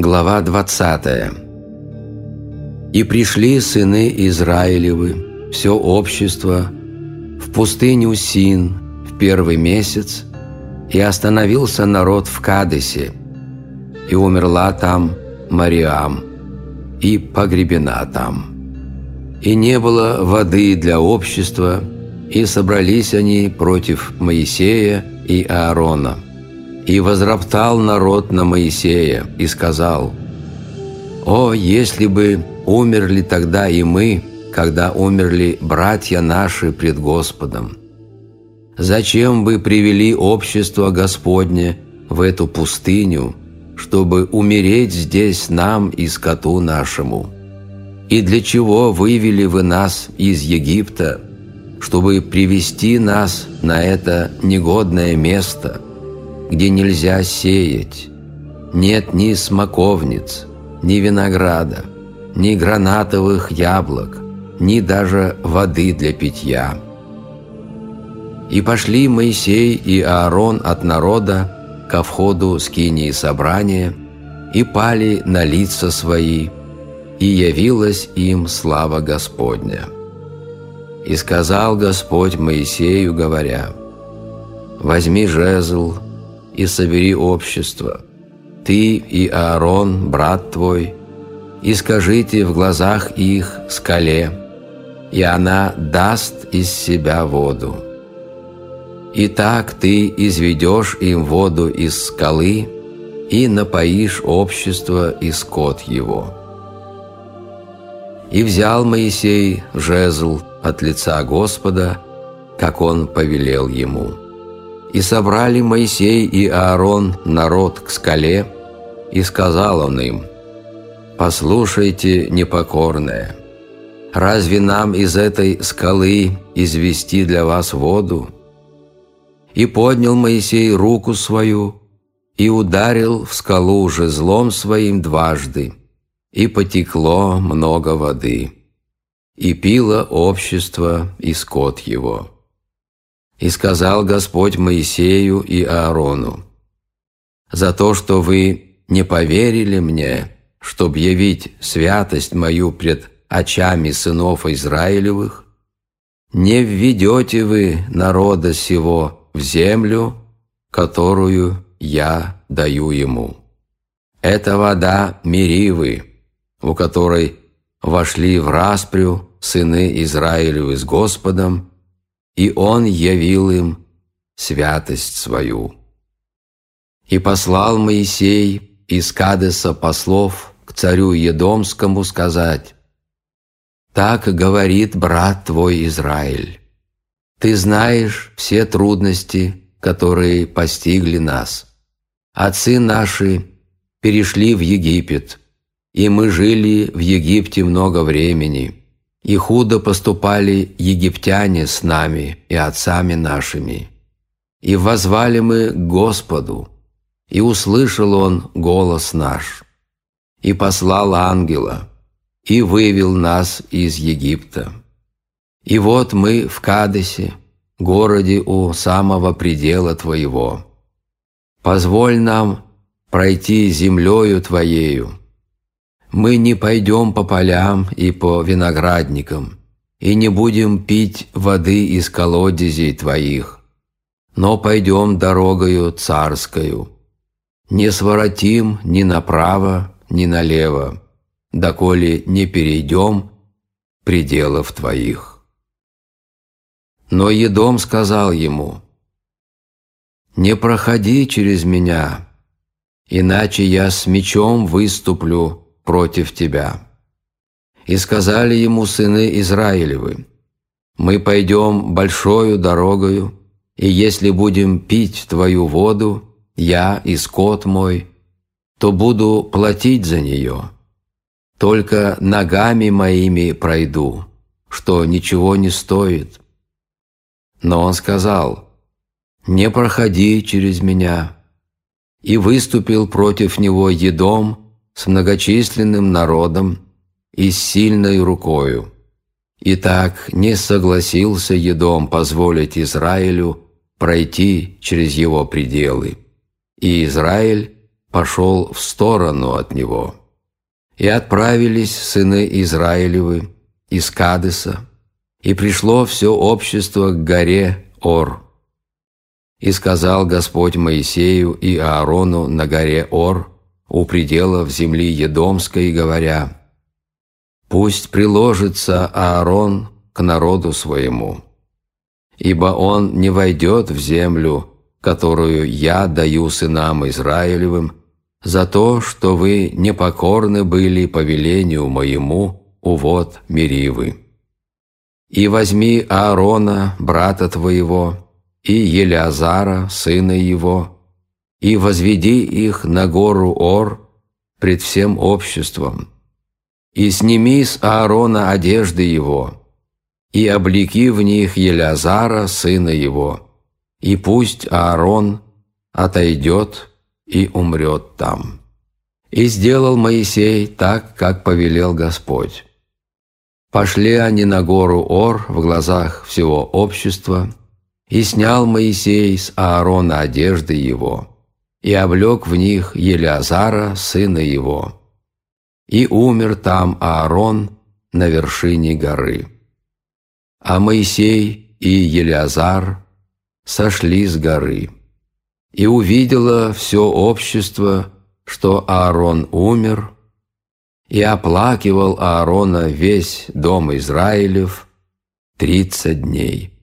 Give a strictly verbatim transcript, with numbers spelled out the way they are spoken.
Глава двадцатая. «И пришли сыны Израилевы, все общество, в пустыню Син в первый месяц, и остановился народ в Кадесе, и умерла там Мариам, и погребена там. И не было воды для общества, и собрались они против Моисея и Аарона. И возроптал народ на Моисея и сказал: «О, если бы умерли тогда и мы, когда умерли братья наши пред Господом! Зачем вы привели общество Господне в эту пустыню, чтобы умереть здесь нам и скоту нашему? И для чего вывели вы нас из Египта, чтобы привести нас на это негодное место, где нельзя сеять, нет ни смоковниц, ни винограда, ни гранатовых яблок, ни даже воды для питья?» И пошли Моисей и Аарон от народа ко входу скинии собрания, и пали на лица свои, и явилась им слава Господня. И сказал Господь Моисею, говоря: «Возьми жезл и собери общество, ты и Аарон, брат твой, и скажите в глазах их скале, и она даст из себя воду. И так ты изведешь им воду из скалы и напоишь общество и скот его». И взял Моисей жезл от лица Господа, как он повелел ему. И собрали Моисей и Аарон народ к скале, и сказал он им: «Послушайте, непокорные, разве нам из этой скалы извести для вас воду?» И поднял Моисей руку свою и ударил в скалу жезлом своим дважды, и потекло много воды, и пило общество и скот его. И сказал Господь Моисею и Аарону: «За то, что вы не поверили мне, чтоб явить святость мою пред очами сынов Израилевых, не введете вы народа сего в землю, которую я даю ему. Это вода Меривы, у которой вошли в распрю сыны Израилевы с Господом, и Он явил им святость свою». И послал Моисей из Кадеса послов к царю Едомскому сказать: «Так говорит брат твой Израиль: ты знаешь все трудности, которые постигли нас. Отцы наши перешли в Египет, и мы жили в Египте много времени, и худо поступали египтяне с нами и отцами нашими. И воззвали мы к Господу, и услышал Он голос наш, и послал ангела, и вывел нас из Египта. И вот мы в Кадесе, городе у самого предела Твоего. Позволь нам пройти землею Твоею. Мы не пойдем по полям и по виноградникам, и не будем пить воды из колодезей Твоих, но пойдем дорогою царскою. Не своротим ни направо, ни налево, доколе не перейдем пределов Твоих». Но Едом сказал ему: «Не проходи через меня, иначе я с мечом выступлю против тебя». И сказали ему сыны Израилевы: «Мы пойдем большою дорогою, и если будем пить твою воду, я и скот мой, то буду платить за нее. Только ногами моими пройду, что ничего не стоит». Но он сказал: «Не проходи через меня». И выступил против него Едом с многочисленным народом и с сильной рукою. И так не согласился Едом позволить Израилю пройти через его пределы. И Израиль пошел в сторону от него. И отправились сыны Израилевы из Кадеса, и пришло все общество к горе Ор. И сказал Господь Моисею и Аарону на горе Ор, у пределов земли Едомской, говоря: «Пусть приложится Аарон к народу своему, ибо он не войдет в землю, которую я даю сынам Израилевым, за то, что вы непокорны были повелению моему у вод Меривы. И возьми Аарона, брата твоего, и Елеазара, сына его, и возведи их на гору Ор пред всем обществом, и сними с Аарона одежды его, и облеки в них Елеазара, сына его, и пусть Аарон отойдет и умрет там». И сделал Моисей так, как повелел Господь. Пошли они на гору Ор в глазах всего общества, и снял Моисей с Аарона одежды его, и облек в них Елеазара, сына его. И умер там Аарон на вершине горы. А Моисей и Елеазар сошли с горы. И увидело все общество, что Аарон умер, и оплакивал Аарона весь дом Израилев тридцать дней.